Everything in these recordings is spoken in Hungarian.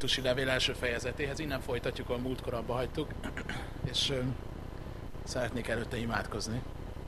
Korintusi levél első fejezetéhez, innen folytatjuk, ahol múltkor abba hagytuk, és szeretnék előtte imádkozni.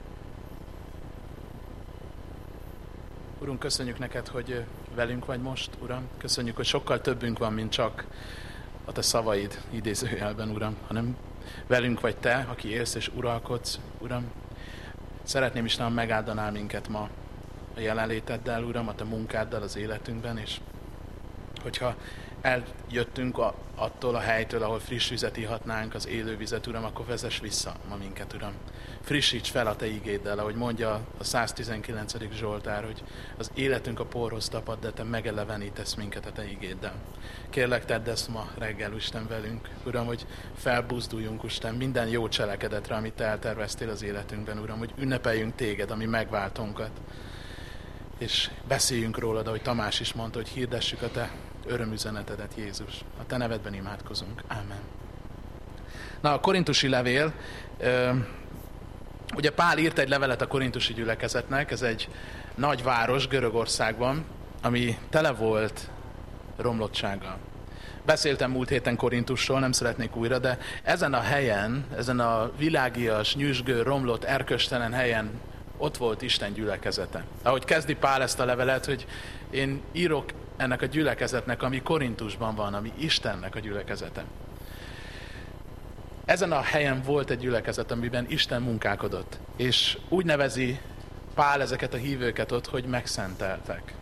Urunk, köszönjük neked, hogy velünk vagy most, Uram. Köszönjük, hogy sokkal többünk van, mint csak a te szavaid idézőjelben, Uram, hanem velünk vagy te, aki élsz és uralkodsz, Uram. Szeretném, Istenem, megáldanál minket ma a jelenléteddel, Uram, a te munkáddal az életünkben, és hogyha eljöttünk attól a helytől, ahol friss vizet ihatnánk, az élő vizet, Uram, akkor vezess vissza ma minket, Uram. Frissíts fel a te igéddel, ahogy mondja a 119. Zsoltár, hogy az életünk a porhoz tapad, de te megelevenítesz minket a te igéddel. Kérlek, tedd ezt ma reggel, Isten, velünk, Uram, hogy felbuzduljunk, Isten, minden jó cselekedetre, amit te elterveztél az életünkben, Uram, hogy ünnepeljünk téged, ami megváltónkat. És beszéljünk rólad, ahogy Tamás is mondta, hogy hirdessük a te örömüzenetedet, Jézus. A te nevedben imádkozunk. Ámen. Na, a korintusi levél, ugye Pál írt egy levelet a korintusi gyülekezetnek, ez egy nagy város Görögországban, ami tele volt romlottsággal. Beszéltem múlt héten Korintusról, nem szeretnék újra, de ezen a helyen, ezen a világias, nyüzsgő, romlott, erköstelen helyen ott volt Isten gyülekezete. Ahogy kezdi Pál ezt a levelet, hogy én írok ennek a gyülekezetnek, ami Korintusban van, ami Istennek a gyülekezete. Ezen a helyen volt egy gyülekezet, amiben Isten munkálkodott, és úgy nevezi Pál ezeket a hívőket ott, hogy megszenteltek.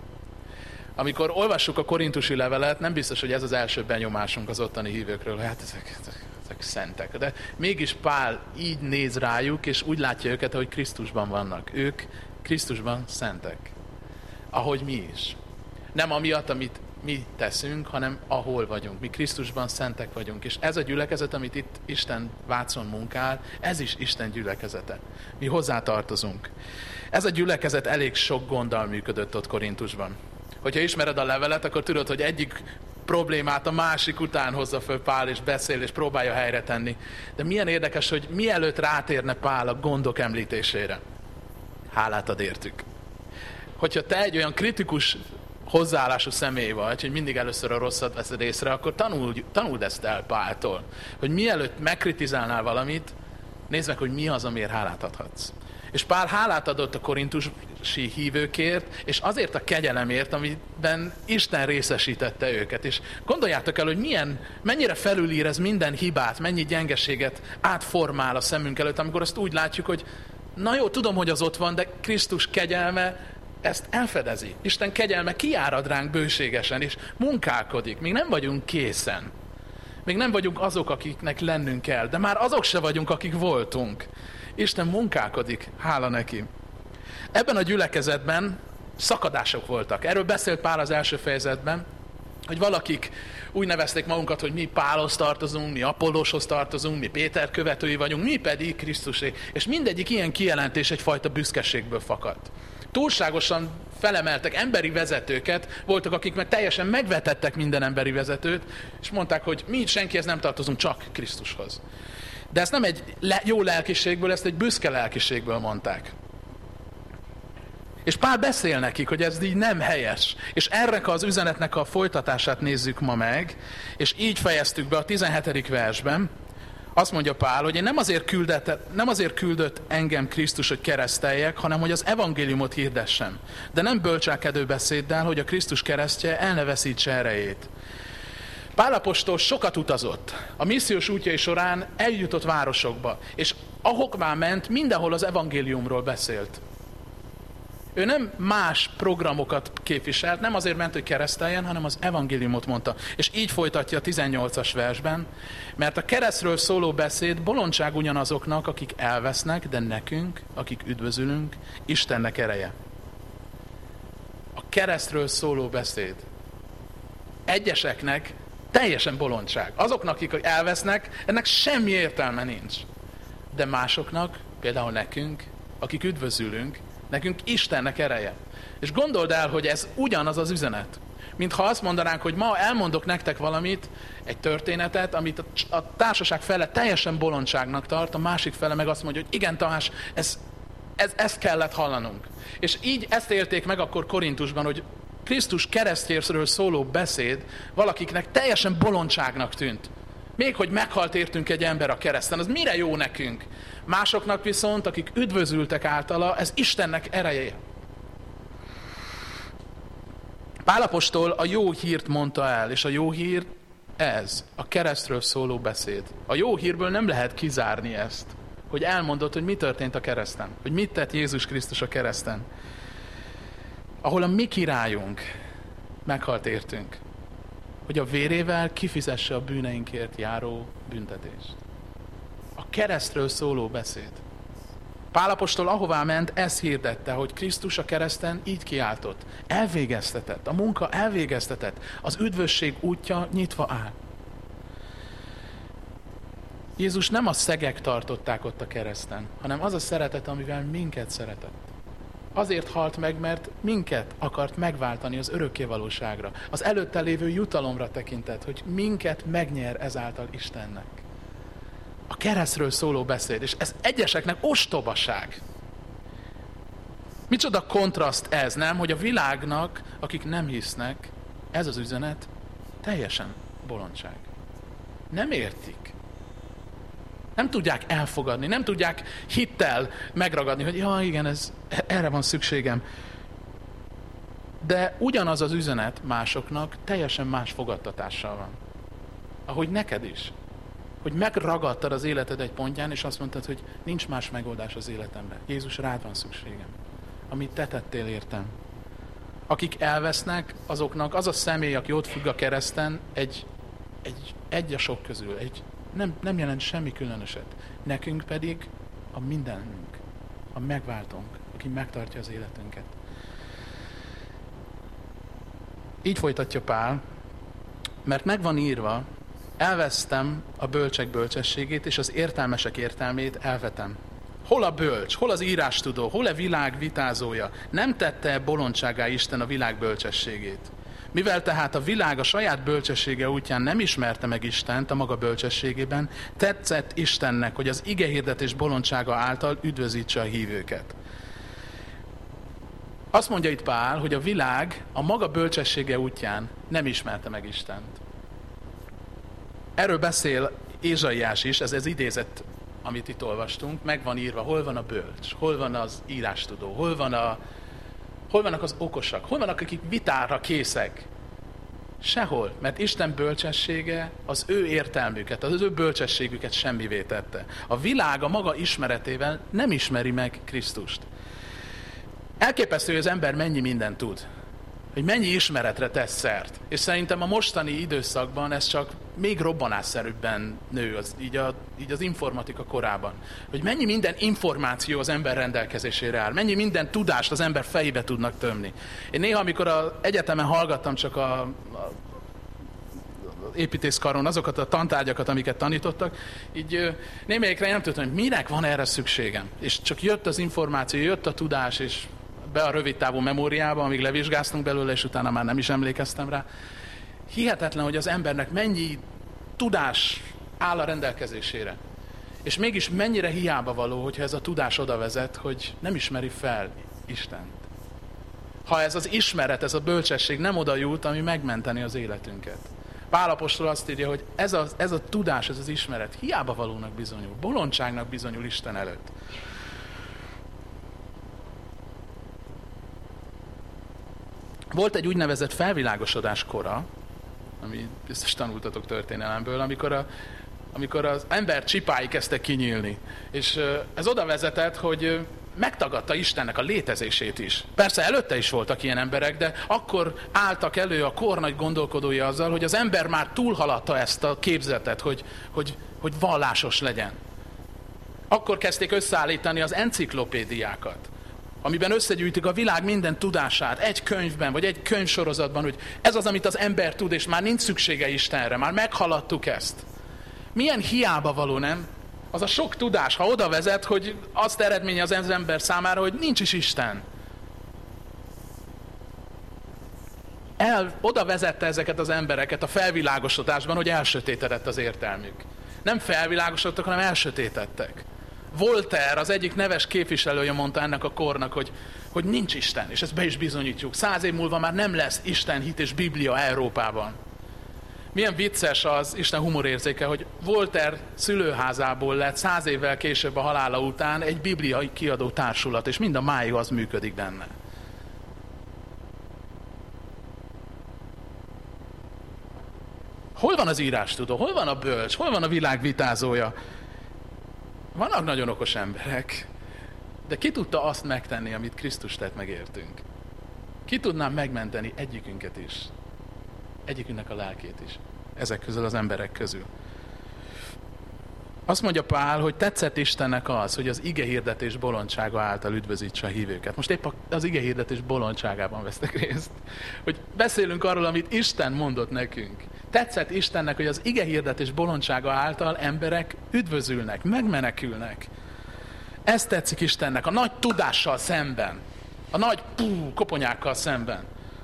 Amikor olvassuk a korintusi levelet, nem biztos, hogy ez az első benyomásunk az ottani hívőkről, hát ezek szentek. De mégis Pál így néz rájuk, és úgy látja őket, hogy Krisztusban vannak. Ők Krisztusban szentek. Ahogy mi is. Nem amiatt, amit mi teszünk, hanem ahol vagyunk. Mi Krisztusban szentek vagyunk. És ez a gyülekezet, amit itt Isten Vácon munkál, ez is Isten gyülekezete. Mi hozzá tartozunk. Ez a gyülekezet elég sok gonddal működött ott Korintusban. Hogyha ismered a levelet, akkor tudod, hogy egyik problémát a másik után hozza föl Pál, és beszél, és próbálja helyre tenni. De milyen érdekes, hogy mielőtt rátérne Pál a gondok említésére, hálát ad értük. Hogyha te egy olyan kritikus hozzáállású személy vagy, hogy mindig először a rosszat veszed észre, akkor tanuld ezt el Páltól. Hogy mielőtt megkritizálnál valamit, nézd meg, hogy mi az, amiért hálát adhatsz. És Pál hálát adott a korintusi hívőkért, és azért a kegyelemért, amiben Isten részesítette őket. És gondoljátok el, hogy mennyire felülír ez minden hibát, mennyi gyengeséget átformál a szemünk előtt, amikor azt úgy látjuk, hogy na jó, tudom, hogy az ott van, de Krisztus kegyelme ezt elfedezi. Isten kegyelme kiárad ránk bőségesen, és munkálkodik. Még nem vagyunk készen. Még nem vagyunk azok, akiknek lennünk kell, de már azok se vagyunk, akik voltunk. Isten munkálkodik, hála neki. Ebben a gyülekezetben szakadások voltak. Erről beszélt Pál az első fejezetben, hogy valakik úgy nevezték magunkat, hogy mi Pálhoz tartozunk, mi Apollóshoz tartozunk, mi Péter követői vagyunk, mi pedig Krisztusé. És mindegyik ilyen kijelentés egyfajta büszkeségből fakadt. Túlságosan felemeltek emberi vezetőket, voltak, akik meg teljesen megvetettek minden emberi vezetőt, és mondták, hogy mi senkihez nem tartozunk, csak Krisztushoz. De ezt nem egy jó lelkiségből, ezt egy büszke lelkiségből mondták. És Pál beszél nekik, hogy ez így nem helyes. És ennek az üzenetnek a folytatását nézzük ma meg, és így fejeztük be a 17. versben. Azt mondja Pál, hogy én nem azért küldött engem Krisztus, hogy kereszteljek, hanem hogy az evangéliumot hirdessem. De nem bölcselkedő beszéddel, hogy a Krisztus keresztje el ne veszítse erejét. Pál apostol sokat utazott. A missziós útjai során eljutott városokba, és ahokvá ment, mindenhol az evangéliumról beszélt. Ő nem más programokat képviselt, nem azért ment, hogy kereszteljen, hanem az evangéliumot mondta. És így folytatja a 18-as versben, mert a keresztről szóló beszéd bolondság ugyanazoknak, akik elvesznek, de nekünk, akik üdvözülünk, Istennek ereje. A keresztről szóló beszéd egyeseknek teljesen bolondság. Azoknak, akik elvesznek, ennek semmi értelme nincs. De másoknak, például nekünk, akik üdvözülünk, nekünk Istennek ereje. És gondold el, hogy ez ugyanaz az üzenet. Mintha azt mondanánk, hogy ma elmondok nektek valamit, egy történetet, amit a társaság fele teljesen bolondságnak tart, a másik fele meg azt mondja, hogy igen, Tamás, ezt kellett hallanunk. És így ezt élték meg akkor Korintusban, hogy Krisztus keresztjéről szóló beszéd valakiknek teljesen bolondságnak tűnt. Még hogy meghalt értünk egy ember a kereszten, az mire jó nekünk? Másoknak viszont, akik üdvözültek általa, ez Istennek ereje. Pál apostol a jó hírt mondta el, és a jó hír ez, a keresztről szóló beszéd. A jó hírből nem lehet kizárni ezt, hogy elmondod, hogy mi történt a kereszten, hogy mit tett Jézus Krisztus a kereszten. Ahol a mi királyunk meghalt értünk, hogy a vérével kifizesse a bűneinkért járó büntetést. A keresztről szóló beszéd. Pál apostol ahová ment, ezt hirdette, hogy Krisztus a kereszten így kiáltott. Elvégeztetett, a munka elvégeztetett, az üdvösség útja nyitva áll. Jézus nem a szegek tartották ott a kereszten, hanem az a szeretet, amivel minket szeretett. Azért halt meg, mert minket akart megváltani az örökké valóságra. Az előtte lévő jutalomra tekintett, hogy minket megnyer ezáltal Istennek. A keresztről szóló beszéd, és ez egyeseknek ostobaság. Micsoda kontraszt ez, nem? Hogy a világnak, akik nem hisznek, ez az üzenet teljesen bolondság. Nem értik. Nem tudják elfogadni, nem tudják hittel megragadni, hogy ja, igen, erre van szükségem. De ugyanaz az üzenet másoknak teljesen más fogadtatással van. Ahogy neked is. Hogy megragadtad az életed egy pontján, és azt mondtad, hogy nincs más megoldás az életemben. Jézus, rád van szükségem. Amit te tettél értem. Akik elvesznek, azoknak az a személy, aki ott függ a kereszten, egy a sok közül, nem jelent semmi különöset. Nekünk pedig a mindenünk, a megváltónk, aki megtartja az életünket. Így folytatja Pál, mert megvan írva, elvesztem a bölcsek bölcsességét, és az értelmesek értelmét elvetem. Hol a bölcs, hol az írástudó, hol a világ vitázója? Nem tette bolondságá Isten a világ bölcsességét. Mivel tehát a világ a saját bölcsessége útján nem ismerte meg Istent a maga bölcsességében, tetszett Istennek, hogy az igehirdetés bolondsága által üdvözítse a hívőket. Azt mondja itt Pál, hogy a világ a maga bölcsessége útján nem ismerte meg Istent. Erről beszél Ézsaiás is, ez idézet, amit itt olvastunk, meg van írva, hol van a bölcs, hol van az írástudó, hol vannak az okosak, hol vannak, akik vitára készek. Sehol, mert Isten bölcsessége az ő értelmüket, az ő bölcsességüket semmivé tette. A világ a maga ismeretével nem ismeri meg Krisztust. Elképesztő, hogy az ember mennyi mindent tud, hogy mennyi ismeretre tesz szert. És szerintem a mostani időszakban ez csak még robbanásszerűbben nő, így az informatika korában. Hogy mennyi minden információ az ember rendelkezésére áll, mennyi minden tudást az ember fejébe tudnak tömni. Én néha, amikor az egyetemen hallgattam csak az építészkaron azokat a tantárgyakat, amiket tanítottak, így némelyikre nem tudtam, hogy minek van erre szükségem. És csak jött az információ, jött a tudás, és be a rövidtávú memóriába, amíg levizsgáztunk belőle, és utána már nem is emlékeztem rá. Hihetetlen, hogy az embernek mennyi tudás áll a rendelkezésére. És mégis mennyire hiába való, hogyha ez a tudás oda vezet, hogy nem ismeri fel Istent. Ha ez az ismeret, ez a bölcsesség nem oda jut, ami megmenteni az életünket. Pál apostol azt írja, hogy ez a tudás, ez az ismeret hiába valónak bizonyul, bolondságnak bizonyul Isten előtt. Volt egy úgynevezett felvilágosodás kora, ami biztos tanultatok történelemből, amikor az ember csipái kezdtek kinyílni. És ez oda vezetett, hogy megtagadta Istennek a létezését is. Persze előtte is voltak ilyen emberek, de akkor álltak elő a kor nagy gondolkodói azzal, hogy az ember már túlhaladta ezt a képzetet, hogy vallásos legyen. Akkor kezdték összeállítani az enciklopédiákat, amiben összegyűjtik a világ minden tudását egy könyvben, vagy egy könyvsorozatban, hogy ez az, amit az ember tud, és már nincs szüksége Istenre, már meghaladtuk ezt. Milyen hiába való, nem? Az a sok tudás, ha oda vezet, hogy azt eredményez az ember számára, hogy nincs is Isten. Oda vezette ezeket az embereket a felvilágosodásban, hogy elsötétedett az értelmük. Nem felvilágosodtak, hanem elsötétedtek. Voltaire, az egyik neves képviselője mondta ennek a kornak, hogy nincs Isten, és ezt be is bizonyítjuk. 100 év múlva már nem lesz Isten, hit és Biblia Európában. Milyen vicces az Isten humorérzéke, hogy Voltaire szülőházából lett 100 évvel később a halála után egy bibliai kiadó társulat, és mind a máig az működik benne. Hol van az írástudó? Hol van a bölcs? Hol van a világ vitázója? Vannak nagyon okos emberek, de ki tudta azt megtenni, amit Krisztus tett meg értünk? Ki tudná megmenteni egyikünket is? Egyikünknek a lelkét is. Ezek közül az emberek közül. Azt mondja Pál, hogy tetszett Istennek az, hogy az igehirdetés bolondsága által üdvözítse a hívőket. Most épp az igehirdetés bolondságában vesztek részt. Hogy beszélünk arról, amit Isten mondott nekünk. Tetszett Istennek, hogy az igehirdetés bolondsága által emberek üdvözülnek, megmenekülnek. Ez tetszik Istennek, a nagy tudással szemben. A nagy koponyákkal szemben.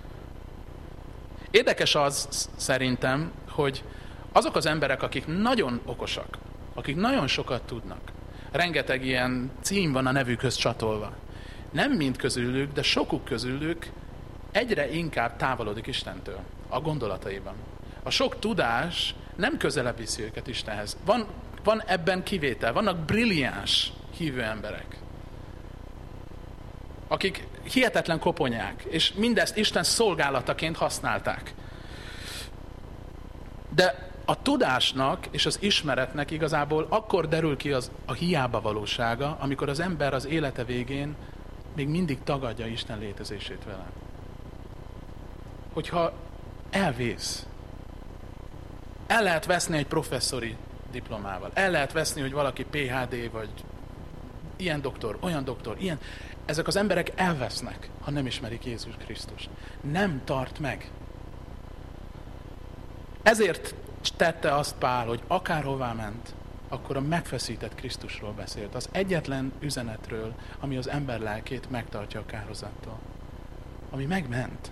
Érdekes az szerintem, hogy azok az emberek, akik nagyon okosak, akik nagyon sokat tudnak, rengeteg ilyen cím van a nevükhöz csatolva. Nem mind közülük, de sokuk közülük egyre inkább távolodik Istentől a gondolataiban. A sok tudás nem közelebb viszi őket Istenhez. Van ebben kivétel, vannak brilliáns hívő emberek, akik hihetetlen koponyák, és mindezt Isten szolgálataként használták. De a tudásnak és az ismeretnek igazából akkor derül ki a hiába valósága, amikor az ember az élete végén még mindig tagadja Isten létezését vele. Hogyha elvész, el lehet veszni egy professzori diplomával, el lehet veszni, hogy valaki PhD, vagy ilyen doktor, olyan doktor, ilyen. Ezek az emberek elvesznek, ha nem ismerik Jézus Krisztust. Nem tart meg. Ezért tette azt Pál, hogy akárhová ment, akkor a megfeszített Krisztusról beszélt. Az egyetlen üzenetről, ami az ember lelkét megtartja a kározattól. Ami megment.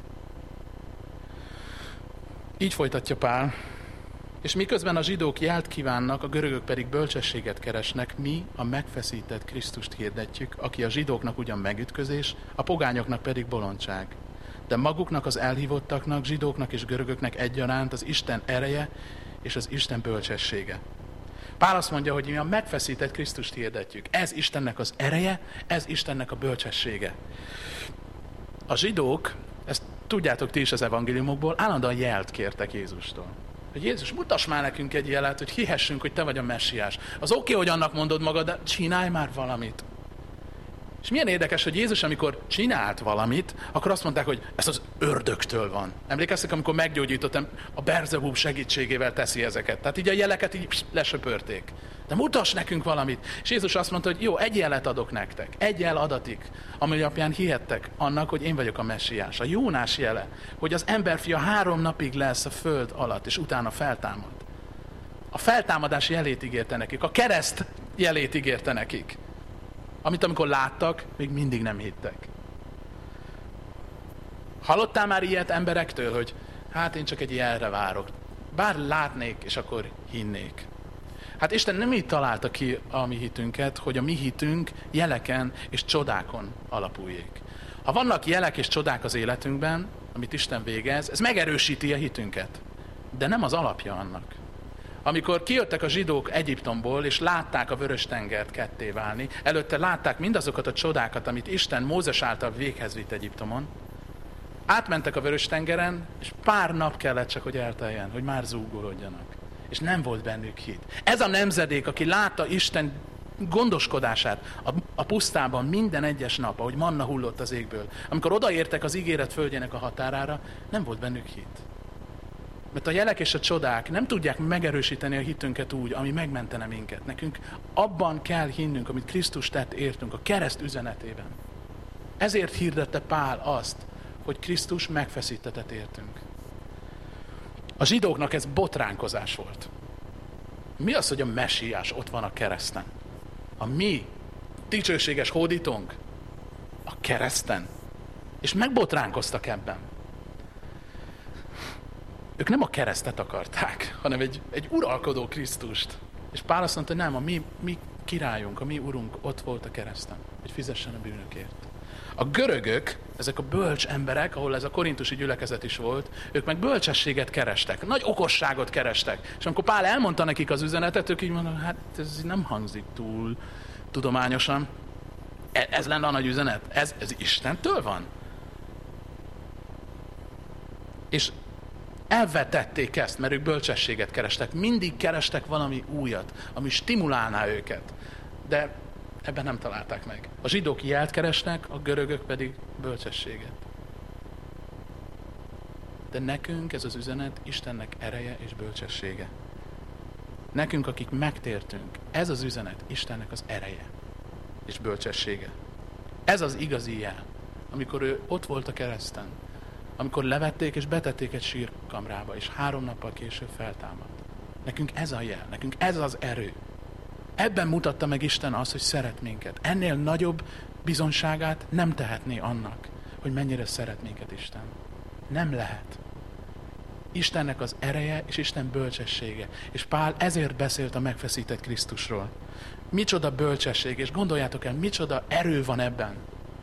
Így folytatja Pál. És miközben a zsidók jelt kívánnak, a görögök pedig bölcsességet keresnek, mi a megfeszített Krisztust hirdetjük, aki a zsidóknak ugyan megütközés, a pogányoknak pedig bolondság. De maguknak, az elhívottaknak, zsidóknak és görögöknek egyaránt az Isten ereje és az Isten bölcsessége. Pál azt mondja, hogy mi a megfeszített Krisztust hirdetjük. Ez Istennek az ereje, ez Istennek a bölcsessége. A zsidók, ezt tudjátok ti is az evangéliumokból, állandóan jelt kértek Jézustól. Hogy Jézus, mutass már nekünk egy jelet, hogy hihessünk, hogy te vagy a messiás. Az oké, hogy annak mondod magad, de csinálj már valamit. És milyen érdekes, hogy Jézus, amikor csinált valamit, akkor azt mondták, hogy ez az ördögtől van. Emlékeztek, amikor meggyógyítottam, a Beelzebub segítségével teszi ezeket. Tehát így a jeleket így lesöpörték. De mutass nekünk valamit. És Jézus azt mondta, hogy jó, egy jelet adok nektek. Egy jel adatik, ami alapján hihettek annak, hogy én vagyok a messiás. A Jónás jele, hogy az emberfia 3 napig lesz a föld alatt, és utána feltámad. A feltámadás jelét ígérte nekik, a kereszt jelét ígérte nekik. Amit amikor láttak, még mindig nem hittek. Hallottál már ilyet emberektől, hogy hát én csak egy jelre várok. Bár látnék, és akkor hinnék. Hát Isten nem így találta ki a mi hitünket, hogy a mi hitünk jeleken és csodákon alapuljék. Ha vannak jelek és csodák az életünkben, amit Isten végez, ez megerősíti a hitünket. De nem az alapja annak. Amikor kijöttek a zsidók Egyiptomból, és látták a Vörös-tengert ketté válni, előtte látták mindazokat a csodákat, amit Isten Mózes által véghez vitt Egyiptomon, átmentek a Vörös-tengeren, és pár nap kellett csak, hogy elteljen, hogy már zúgolódjanak. És nem volt bennük hit. Ez a nemzedék, aki látta Isten gondoskodását a pusztában minden egyes nap, ahogy manna hullott az égből, amikor odaértek az ígéret földjének a határára, nem volt bennük hit. Mert a jelek és a csodák nem tudják megerősíteni a hitünket úgy, ami megmentene minket. Nekünk abban kell hinnünk, amit Krisztus tett értünk, a kereszt üzenetében. Ezért hirdette Pál azt, hogy Krisztus megfeszítetett értünk. A zsidóknak ez botránkozás volt. Mi az, hogy a messiás ott van a kereszten? A mi dicsőséges hódítónk a kereszten. És megbotránkoztak ebben. Ők nem a keresztet akarták, hanem egy uralkodó Krisztust. És Pál azt mondta, nem, a mi királyunk, a mi urunk ott volt a kereszten, hogy fizessen a bűnökért. A görögök, ezek a bölcs emberek, ahol ez a korintusi gyülekezet is volt, ők meg bölcsességet kerestek, nagy okosságot kerestek. És amikor Pál elmondta nekik az üzenetet, ők így mondanak, hát ez nem hangzik túl tudományosan. Ez lenne a nagy üzenet? Ez Istentől van? És elvetették ezt, mert ők bölcsességet kerestek. Mindig kerestek valami újat, ami stimulálná őket. De ebben nem találták meg. A zsidók jelt keresnek, a görögök pedig bölcsességet. De nekünk ez az üzenet Istennek ereje és bölcsessége. Nekünk, akik megtértünk, ez az üzenet Istennek az ereje és bölcsessége. Ez az igazi jel, amikor ő ott volt a kereszten, amikor levették és betették egy sírkamrába, és 3 nappal később feltámadt. Nekünk ez a jel, nekünk ez az erő. Ebben mutatta meg Isten azt, hogy szeret minket. Ennél nagyobb bizonságát nem tehetné annak, hogy mennyire szeret minket Isten. Nem lehet. Istennek az ereje és Isten bölcsessége. És Pál ezért beszélt a megfeszített Krisztusról. Micsoda bölcsesség, és gondoljátok el, micsoda erő van ebben.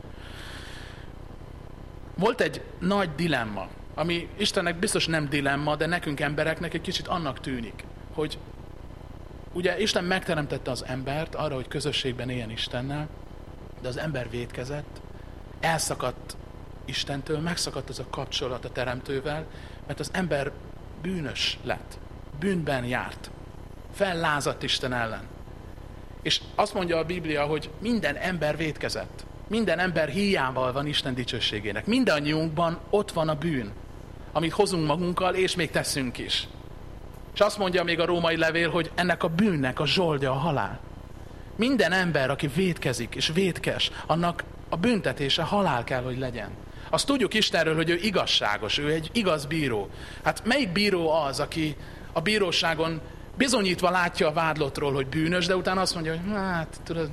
Volt egy nagy dilemma, ami Istennek biztos nem dilemma, de nekünk embereknek egy kicsit annak tűnik, hogy ugye Isten megteremtette az embert arra, hogy közösségben éljen Istennel, de az ember vétkezett, elszakadt Istentől, megszakadt az a kapcsolat a Teremtővel, mert az ember bűnös lett, bűnben járt, fellázadt Isten ellen. És azt mondja a Biblia, hogy minden ember vétkezett, minden ember híjával van Isten dicsőségének. Mindannyiunkban ott van a bűn, amit hozunk magunkkal, és még teszünk is. És azt mondja még a római levél, hogy ennek a bűnnek a zsoldja a halál. Minden ember, aki vétkezik és vétkes, annak a büntetése halál kell, hogy legyen. Azt tudjuk Istenről, hogy ő igazságos, ő egy igaz bíró. Hát melyik bíró az, aki a bíróságon bizonyítva látja a vádlottról, hogy bűnös, de utána azt mondja, hogy hát tudod,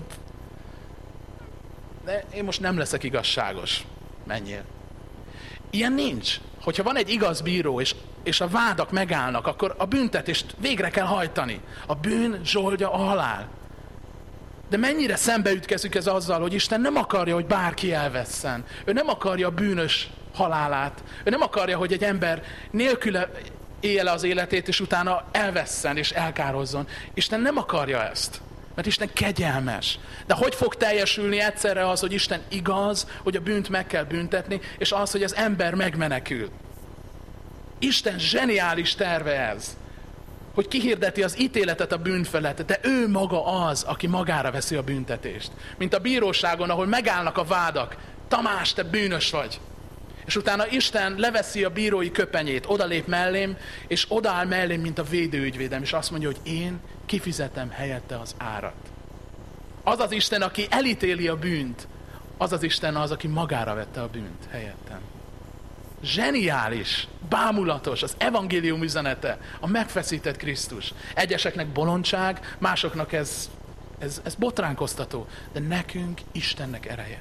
de én most nem leszek igazságos. Menjél. Ilyen nincs. Hogyha van egy igaz bíró, és a vádak megállnak, akkor a büntetést végre kell hajtani. A bűn zsoldja a halál. De mennyire szembeütkezünk ez azzal, hogy Isten nem akarja, hogy bárki elvesszen. Ő nem akarja a bűnös halálát. Ő nem akarja, hogy egy ember nélküle élje le az életét, és utána elvesszen és elkározzon. Isten nem akarja ezt. Mert Isten kegyelmes. De hogy fog teljesülni egyszerre az, hogy Isten igaz, hogy a bűnt meg kell büntetni, és az, hogy az ember megmenekül? Isten zseniális terve ez, hogy kihirdeti az ítéletet a bűn felett, de ő maga az, aki magára veszi a büntetést. Mint a bíróságon, ahol megállnak a vádak. Tamás, te bűnös vagy. És utána Isten leveszi a bírói köpenyét, odalép mellém, és odaáll mellém, mint a védőügyvédem, és azt mondja, hogy én kifizetem helyette az árat. Az az Isten, aki elítéli a bűnt, az az Isten az, aki magára vette a bűnt helyettem. Zseniális, bámulatos az evangélium üzenete, a megfeszített Krisztus. Egyeseknek bolondság, másoknak ez botránkoztató, de nekünk Istennek ereje.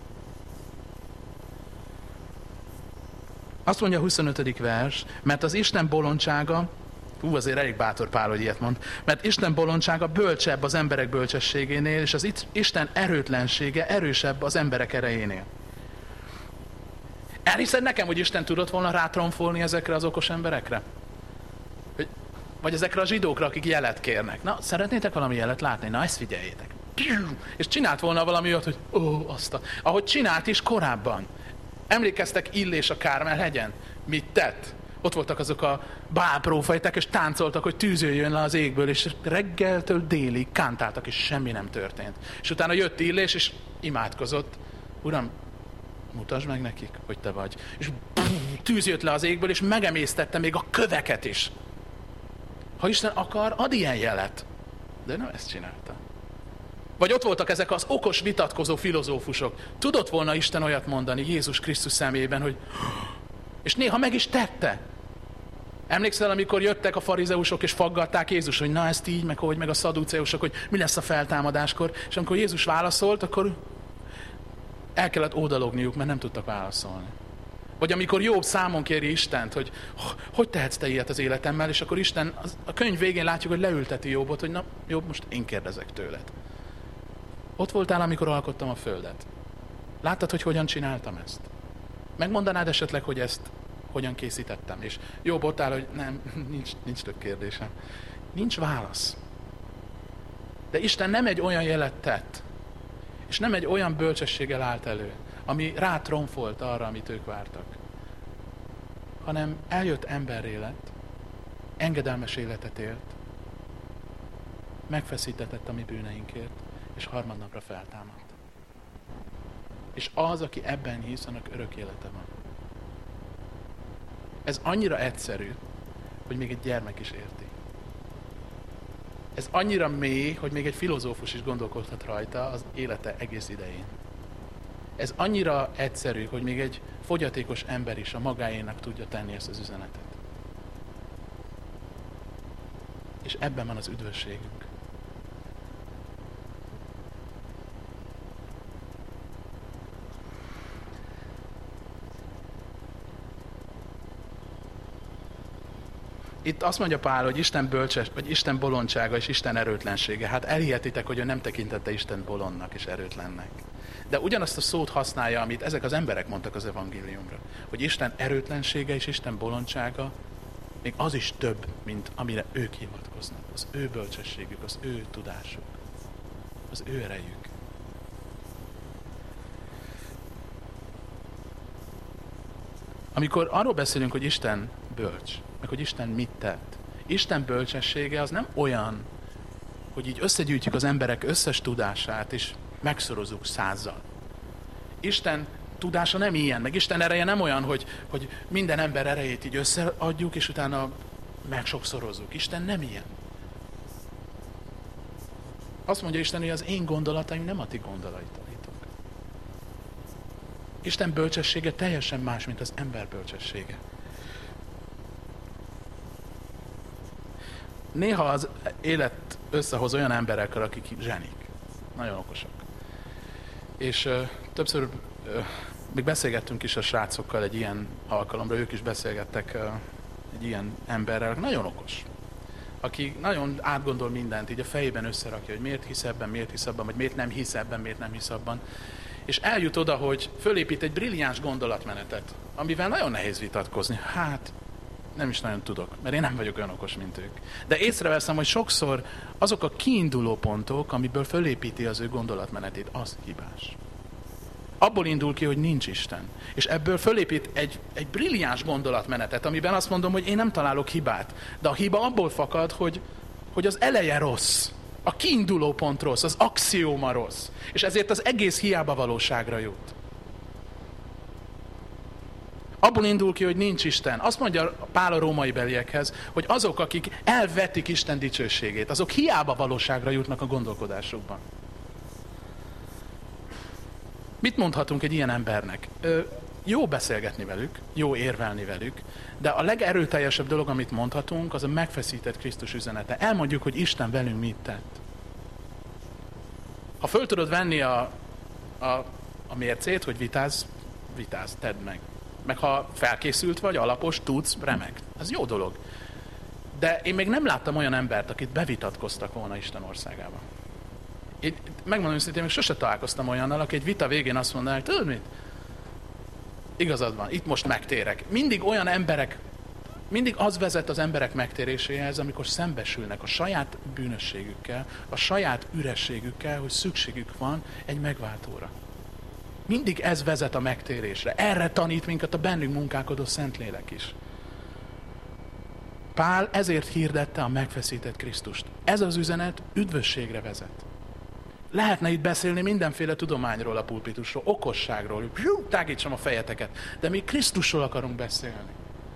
Azt mondja a 25. vers, mert az Isten bolondsága, azért elég bátor Pál, hogy ilyet mond, mert Isten bolondsága bölcsebb az emberek bölcsességénél, és az Isten erőtlensége erősebb az emberek erejénél. Elhiszed nekem, hogy Isten tudott volna rátromfolni ezekre az okos emberekre? Vagy ezekre a zsidókra, akik jelet kérnek? Na, szeretnétek valami jelet látni? Na, ezt figyeljétek. És csinált volna valami olyat, hogy ahogy csinált is korábban. Emlékeztek Illés a Kármel-hegyen? Mit tett? Ott voltak azok a Bál prófeták, és táncoltak, hogy tűz jöjjön le az égből, és reggeltől délig kántáltak, és semmi nem történt. És utána jött Illés, és imádkozott. Uram, mutasd meg nekik, hogy te vagy. És tűz jött le az égből, és megemésztette még a köveket is. Ha Isten akar, ad ilyen jelet. De nem ezt csinálta. Vagy ott voltak ezek az okos, vitatkozó filozófusok. Tudott volna Isten olyat mondani Jézus Krisztus szemében, hogy... És néha meg is tette. Emlékszel, amikor jöttek a farizeusok, és faggatták Jézus, hogy na ezt így, meg hogy, meg a szaduceusok, hogy mi lesz a feltámadáskor. És amikor Jézus válaszolt, akkor el kellett ódalogniuk, mert nem tudtak válaszolni. Vagy amikor Jobb számon kéri Istent, hogy tehetsz te ilyet az életemmel, és akkor Isten a könyv végén látjuk, hogy leülteti Jobbot, hogy na, Jobb, most én kérdezek tőled. Ott voltál, amikor alkottam a földet. Láttad, hogy hogyan csináltam ezt? Megmondanád esetleg, hogy ezt hogyan készítettem? És jobb ott áll, hogy nem, nincs több kérdésem. Nincs válasz. De Isten nem egy olyan jelet tett, és nem egy olyan bölcsességgel állt elő, ami rátromfolt arra, amit ők vártak. Hanem eljött emberré lett, engedelmes életet élt, megfeszítetett a mi bűneinkért, és harmadnapra feltámadt. És az, aki ebben hisz, annak örök élete van. Ez annyira egyszerű, hogy még egy gyermek is érti. Ez annyira mély, hogy még egy filozófus is gondolkodhat rajta az élete egész idején. Ez annyira egyszerű, hogy még egy fogyatékos ember is a magáénak tudja tenni ezt az üzenetet. És ebben van az üdvösségünk. Itt azt mondja Pál, hogy Isten bölcses, vagy Isten bolondsága és Isten erőtlensége. Hát elhihetitek, hogy ő nem tekintette Isten bolondnak és erőtlennek. De ugyanazt a szót használja, amit ezek az emberek mondtak az evangéliumra. Hogy Isten erőtlensége és Isten bolondsága, még az is több, mint amire ők hivatkoznak. Az ő bölcsességük, az ő tudásuk, az ő erejük. Amikor arról beszélünk, hogy Isten bölcs, meg hogy Isten mit tett. Isten bölcsessége az nem olyan, hogy így összegyűjtjük az emberek összes tudását, és megszorozzuk 100-zal. Isten tudása nem ilyen, meg Isten ereje nem olyan, hogy minden ember erejét így összeadjuk, és utána megsokszorozzuk. Isten nem ilyen. Azt mondja Isten, hogy az én gondolataim nem a ti gondolataitok. Isten bölcsessége teljesen más, mint az ember bölcsessége. Néha az élet összehoz olyan emberekkel, akik zsenik. Nagyon okosak. És többször még beszélgettünk is a srácokkal egy ilyen alkalomra, ők is beszélgettek egy ilyen emberrel, nagyon okos. Aki nagyon átgondol mindent, így a fejében összerakja, hogy miért hisz ebben, vagy miért nem hisz ebben, miért nem hisz abban. És eljut oda, hogy fölépít egy brilliáns gondolatmenetet, amivel nagyon nehéz vitatkozni. Hát, nem is nagyon tudok, mert én nem vagyok olyan okos, mint ők. De észreveszem, hogy sokszor azok a kiinduló pontok, amiből fölépíti az ő gondolatmenetét, az hibás. Abból indul ki, hogy nincs Isten. És ebből fölépít egy brilliáns gondolatmenetet, amiben azt mondom, hogy én nem találok hibát. De a hiba abból fakad, hogy az eleje rossz. A kiinduló pont rossz, az axióma rossz. És ezért az egész hiába valóságra jut. Abból indul ki, hogy nincs Isten. Azt mondja Pál a római beliekhez, hogy azok, akik elvetik Isten dicsőségét, azok hiába valóságra jutnak a gondolkodásukban. Mit mondhatunk egy ilyen embernek? Jó beszélgetni velük, jó érvelni velük, de a legerőteljesebb dolog, amit mondhatunk, az a megfeszített Krisztus üzenete. Elmondjuk, hogy Isten velünk mit tett. Ha föl tudod venni a mércét, hogy vitázz, tedd meg. Meg ha felkészült vagy, alapos, tudsz, remek. Ez jó dolog. De én még nem láttam olyan embert, akit bevitatkoztak volna Isten országában. Én megmondom őszintén, még sose találkoztam olyannal, aki egy vita végén azt mondaná, hogy tudod mit? Igazad van, itt most megtérek. Mindig az vezet az emberek megtéréséhez, amikor szembesülnek a saját bűnösségükkel, a saját ürességükkel, hogy szükségük van egy megváltóra. Mindig ez vezet a megtérésre. Erre tanít minket a bennünk munkálkodó Szentlélek is. Pál ezért hirdette a megfeszített Krisztust. Ez az üzenet üdvösségre vezet. Lehetne itt beszélni mindenféle tudományról a pulpitusról, okosságról, hogy tágítsam a fejeteket, de mi Krisztusról akarunk beszélni.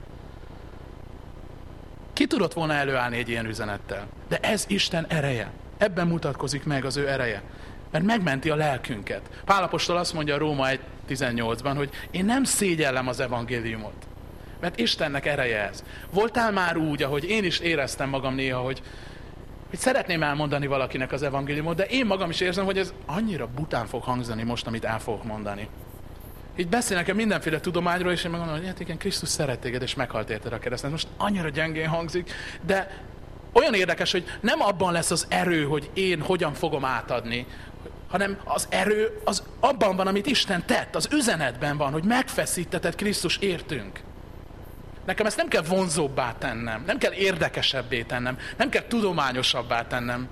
Ki tudott volna előállni egy ilyen üzenettel? De ez Isten ereje. Ebben mutatkozik meg az ő ereje. Mert megmenti a lelkünket. Pál apostol azt mondja a Róma 1.18-ban, hogy én nem szégyellem az evangéliumot. Mert Istennek ereje ez. Voltál már úgy, ahogy én is éreztem magam néha, hogy szeretném elmondani valakinek az evangéliumot, de én magam is érzem, hogy ez annyira bután fog hangzani most, amit el fogok mondani. Így beszél nekem mindenféle tudományról, és én megmondom, hogy hát igen, Krisztus szeret téged, és meghalt érted a kereszten. Most annyira gyengén hangzik, de olyan érdekes, hogy nem abban lesz az erő, hogy én hogyan fogom átadni, hanem az erő az abban van, amit Isten tett, az üzenetben van, hogy megfeszítetted Krisztus értünk. Nekem ezt nem kell vonzóbbá tennem, nem kell érdekesebbé tennem, nem kell tudományosabbá tennem.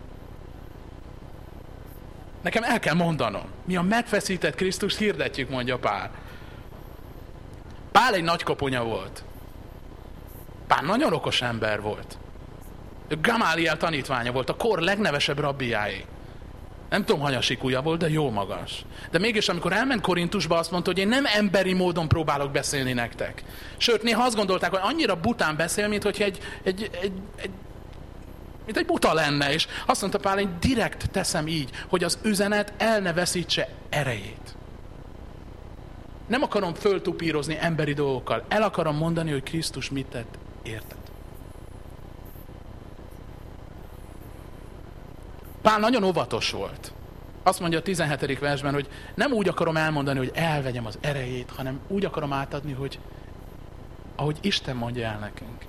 Nekem el kell mondanom. Mi a megfeszített Krisztust hirdetjük, mondja Pál. Pál egy nagy koponya volt. Pál nagyon okos ember volt. Ő Gamáliel tanítványa volt, a kor legnevesebb rabbiáé. Nem tudom, hanyasikúja volt, de jó magas. De mégis, amikor elment Korintusba, azt mondta, hogy én nem emberi módon próbálok beszélni nektek. Sőt, néha azt gondolták, hogy annyira bután beszél, mint hogyha mint egy buta lenne. És azt mondta Pál, én direkt teszem így, hogy az üzenet el ne veszítse erejét. Nem akarom föltupírozni emberi dolgokkal. El akarom mondani, hogy Krisztus mit tett, érted? Pál nagyon óvatos volt. Azt mondja a 17. versben, hogy nem úgy akarom elmondani, hogy elvegyem az erejét, hanem úgy akarom átadni, hogy ahogy Isten mondja el nekünk.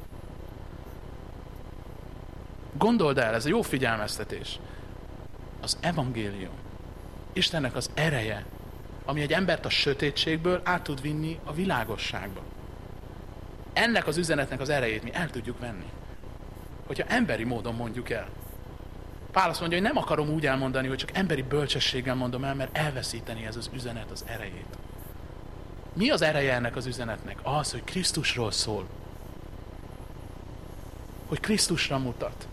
Gondold el, ez egy jó figyelmeztetés. Az evangélium, Istennek az ereje, ami egy embert a sötétségből át tud vinni a világosságba. Ennek az üzenetnek az erejét mi el tudjuk venni, hogyha emberi módon mondjuk el. Pál azt mondja, hogy nem akarom úgy elmondani, hogy csak emberi bölcsességgel mondom el, mert elveszíteni ez az üzenet az erejét. Mi az ereje ennek az üzenetnek? Az, hogy Krisztusról szól. Hogy Krisztusra mutat.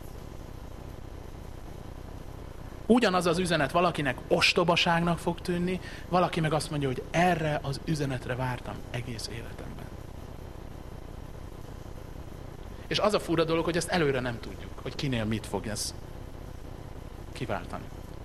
Ugyanaz az üzenet valakinek ostobaságnak fog tűnni, valaki meg azt mondja, hogy erre az üzenetre vártam egész életemben. És az a fura dolog, hogy ezt előre nem tudjuk, hogy kinél mit fog ez kiváltani.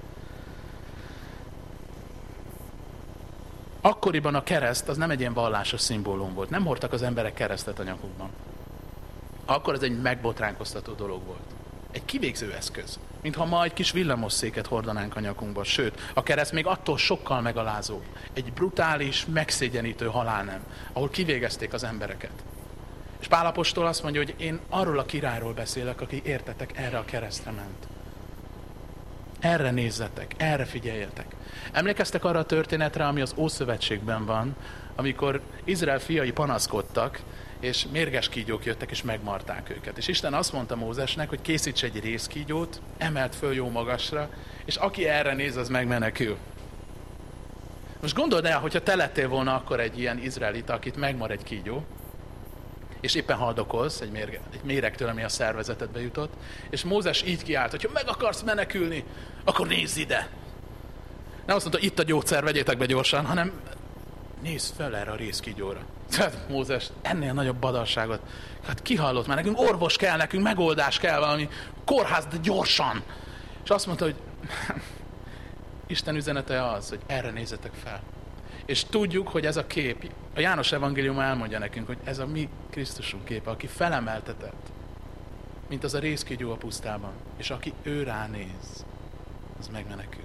Akkoriban a kereszt az nem egy ilyen vallásos szimbólum volt. Nem hordtak az emberek keresztet a nyakukban. Akkor ez egy megbotránkoztató dolog volt. Egy kivégző eszköz. Mintha ma egy kis villamosszéket hordanánk a nyakunkba. Sőt, a kereszt még attól sokkal megalázóbb. Egy brutális, megszégyenítő halálnem, ahol kivégezték az embereket. És Pál apostol azt mondja, hogy én arról a királyról beszélek, aki értetek, erre a keresztre ment. Erre nézzetek, erre figyeljetek. Emlékeztek arra a történetre, ami az Ószövetségben van, amikor Izrael fiai panaszkodtak, és mérges kígyók jöttek, és megmarták őket. És Isten azt mondta Mózesnek, hogy készíts egy rézkígyót, emelt föl jó magasra, és aki erre néz, az megmenekül. Most gondold el, hogyha te lettél volna akkor egy ilyen izraelita, akit megmar egy kígyó, és éppen haldokolsz egy méregtől, ami a szervezetedbe jutott, és Mózes így kiállt, hogy ha meg akarsz menekülni, akkor nézz ide. Nem azt mondta, itt a gyógyszer, vegyétek be gyorsan, hanem nézz fel erre a rézkígyóra. Tehát Mózes ennél nagyobb badalságot. Hát kihallott már, nekünk orvos kell, nekünk megoldás kell, valami kórház, de gyorsan. És azt mondta, hogy Isten üzenete az, hogy erre nézzetek fel. És tudjuk, hogy ez a kép, a János evangélium elmondja nekünk, hogy ez a mi Krisztusunk képe, aki felemeltetett, mint az a rézkígyó a pusztában. És aki ő ránéz, az megmenekül.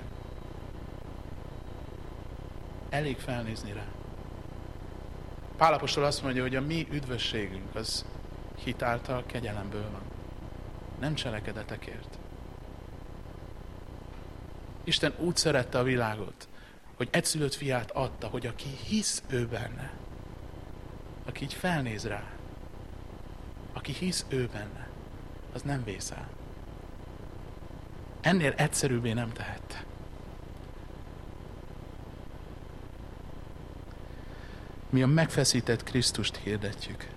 Elég felnézni rá. Pál apostol azt mondja, hogy a mi üdvösségünk az hit által kegyelemből van. Nem cselekedetekért. Isten úgy szerette a világot, hogy egyszülött fiát adta, hogy aki hisz ő benne, aki így felnéz rá, aki hisz ő benne, az nem vészel. Ennél egyszerűbbé nem tehette. Mi a megfeszített Krisztust hirdetjük.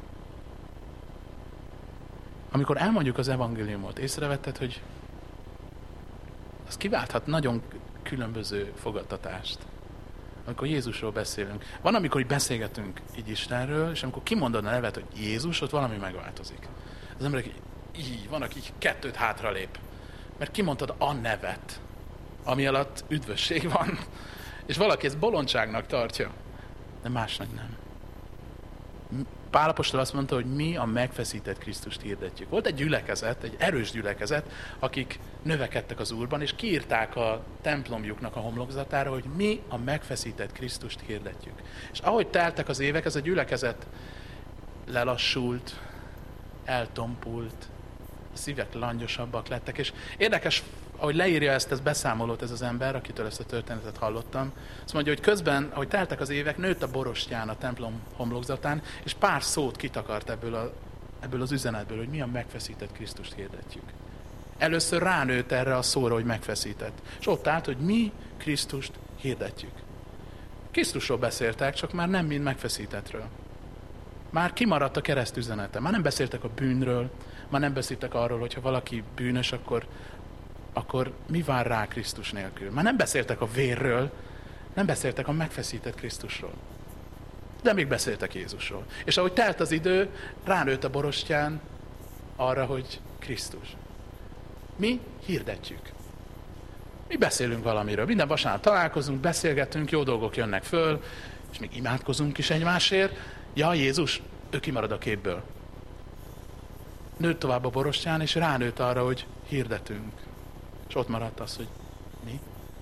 Amikor elmondjuk az evangéliumot, észrevetted, hogy az kiválthat nagyon különböző fogadtatást. Amikor Jézusról beszélünk. Van, amikor így beszélgetünk így Istenről, és amikor kimondod a nevet, hogy Jézus, ott valami megváltozik. Az emberek így, van, aki kettőt hátralép. Mert kimondtad a nevet, ami alatt üdvösség van. És valaki ezt bolondságnak tartja. De másnak nem. Pál apostol azt mondta, hogy mi a megfeszített Krisztust hirdetjük. Volt egy gyülekezet, egy erős gyülekezet, akik növekedtek az Úrban, és kiírták a templomjuknak a homlokzatára, hogy mi a megfeszített Krisztust hirdetjük. És ahogy teltek az évek, ez a gyülekezet lelassult, eltompult, szívek langyosabbak lettek. És érdekes, ahogy leírja ezt beszámolót ez az ember, akitől ezt a történetet hallottam, azt mondja, hogy közben, ahogy teltek az évek, nőtt a borostyán a templom homlokzatán, és pár szót kitakart ebből az üzenetből, hogy mi a megfeszített Krisztust hirdetjük. Először ránőtt erre a szóra, hogy megfeszített. És ott állt, hogy mi Krisztust hirdetjük. Krisztusról beszéltek, csak már nem mind megfeszítettről. Már kimaradt a kereszt üzenete. Már nem beszéltek a bűnről, már nem beszéltek arról, hogy ha valaki bűnös, akkor mi vár rá Krisztus nélkül. Már nem beszéltek a vérről, nem beszéltek a megfeszített Krisztusról. De még beszéltek Jézusról. És ahogy telt az idő, ránőtt a borostyán arra, hogy Krisztus. Mi hirdetjük. Mi beszélünk valamiről. Minden vasárnap találkozunk, beszélgetünk, jó dolgok jönnek föl, és még imádkozunk is egymásért. Ja, Jézus, ő kimarad a képből. Nőtt tovább a borostyán, és ránőtt arra, hogy hirdetünk. És ott maradt az, hogy mi?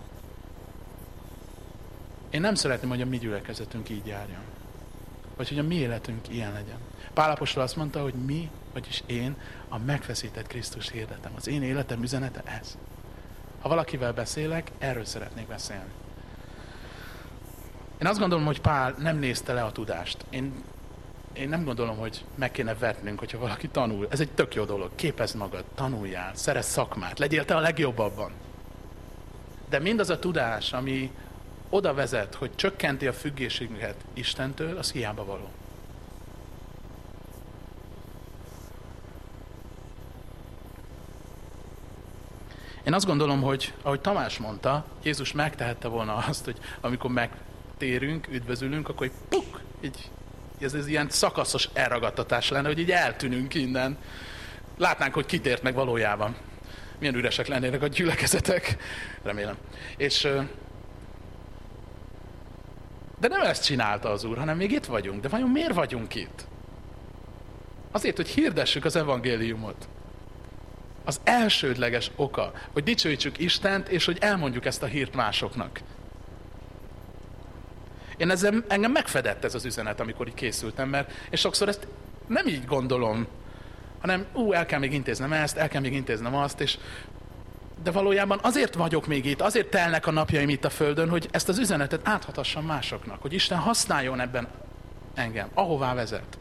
Én nem szeretném, hogy a mi gyülekezetünk így járjon. Vagy hogy a mi életünk ilyen legyen. Pál apostol azt mondta, hogy mi, vagyis én a megfeszített Krisztus hirdetem. Az én életem üzenete ez. Ha valakivel beszélek, erről szeretnék beszélni. Én azt gondolom, hogy Pál nem nézte le a tudást. Én nem gondolom, hogy meg kéne vetnünk, hogyha valaki tanul. Ez egy tök jó dolog. Képezd magad, tanuljál, szerezz szakmát, legyél te a legjobb abban. De mindaz a tudás, ami oda vezet, hogy csökkenti a függésünket Istentől, az hiába való. Én azt gondolom, hogy ahogy Tamás mondta, Jézus megtehette volna azt, hogy amikor megtérünk, üdvözülünk, akkor így ez ilyen szakaszos elragadtatás lenne, hogy így eltűnünk innen. Látnánk, hogy kitért meg valójában. Milyen üresek lennének a gyülekezetek. Remélem. De nem ezt csinálta az Úr, hanem még itt vagyunk. De vajon miért vagyunk itt? Azért, hogy hirdessük az evangéliumot. Az elsődleges oka, hogy dicsőítsük Istent, és hogy elmondjuk ezt a hírt másoknak. Engem megfedett ez az üzenet, amikor így készültem, és sokszor ezt nem így gondolom, hanem el kell még intéznem ezt, el kell még intéznem azt, de valójában azért vagyok még itt, azért telnek a napjaim itt a Földön, hogy ezt az üzenetet áthathassam másoknak, hogy Isten használjon ebben engem, ahová vezet.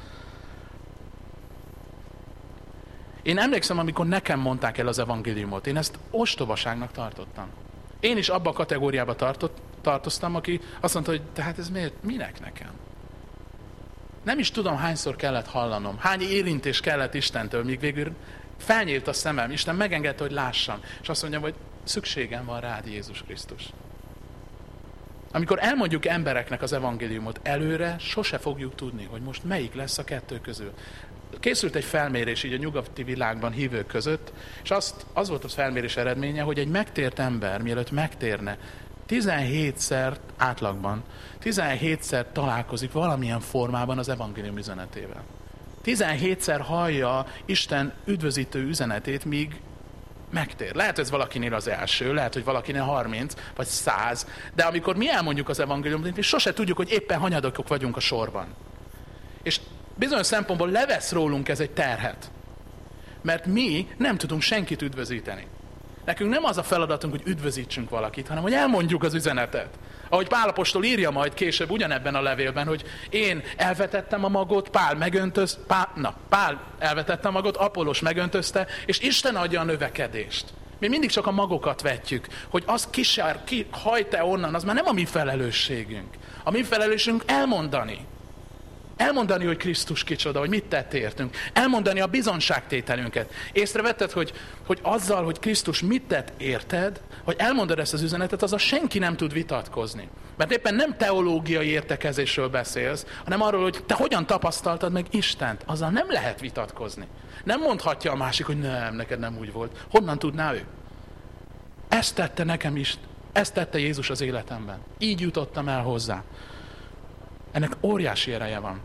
Én emlékszem, amikor nekem mondták el az evangéliumot, én ezt ostobaságnak tartottam. Én is abba a kategóriába tartoztam, aki azt mondta, hogy tehát ez minek nekem? Nem is tudom, hányszor kellett hallanom, hány érintés kellett Istentől, míg végül felnyílt a szemem, Isten megengedte, hogy lássam, és azt mondjam, hogy szükségem van rád, Jézus Krisztus. Amikor elmondjuk embereknek az evangéliumot előre, sose fogjuk tudni, hogy most melyik lesz a kettő közül. Készült egy felmérés így a nyugati világban hívők között, és az volt a felmérés eredménye, hogy egy megtért ember, mielőtt megtérne, 17-szer átlagban, 17-szer találkozik valamilyen formában az evangélium üzenetével. 17-szer hallja Isten üdvözítő üzenetét, míg megtér. Lehet, hogy ez valakinél az első, lehet, hogy valakinél 30, vagy 100, de amikor mi elmondjuk az evangéliumot, mi sose tudjuk, hogy éppen hanyadikok vagyunk a sorban. És bizonyos szempontból levesz rólunk ez egy terhet. Mert mi nem tudunk senkit üdvözíteni. Nekünk nem az a feladatunk, hogy üdvözítsünk valakit, hanem hogy elmondjuk az üzenetet. Ahogy Pál apostol írja majd később ugyanebben a levélben, hogy én elvetettem a magot, Pál elvetette a magot, Apollos megöntözte, és Isten adja a növekedést. Mi mindig csak a magokat vetjük, hogy az hajt-e onnan, az már nem a mi felelősségünk. A mi felelősségünk elmondani. Elmondani, hogy Krisztus kicsoda, hogy mit tett értünk. Elmondani a bizonságtételünket. Észrevetted, hogy azzal, hogy Krisztus mit tett érted, hogy elmondod ezt az üzenetet, azzal senki nem tud vitatkozni. Mert éppen nem teológiai értekezésről beszélsz, hanem arról, hogy te hogyan tapasztaltad meg Istent. Azzal nem lehet vitatkozni. Nem mondhatja a másik, hogy nem, neked nem úgy volt. Honnan tudná ő? Ezt tette nekem is, ezt tette Jézus az életemben. Így jutottam el hozzá. Ennek óriási ereje van.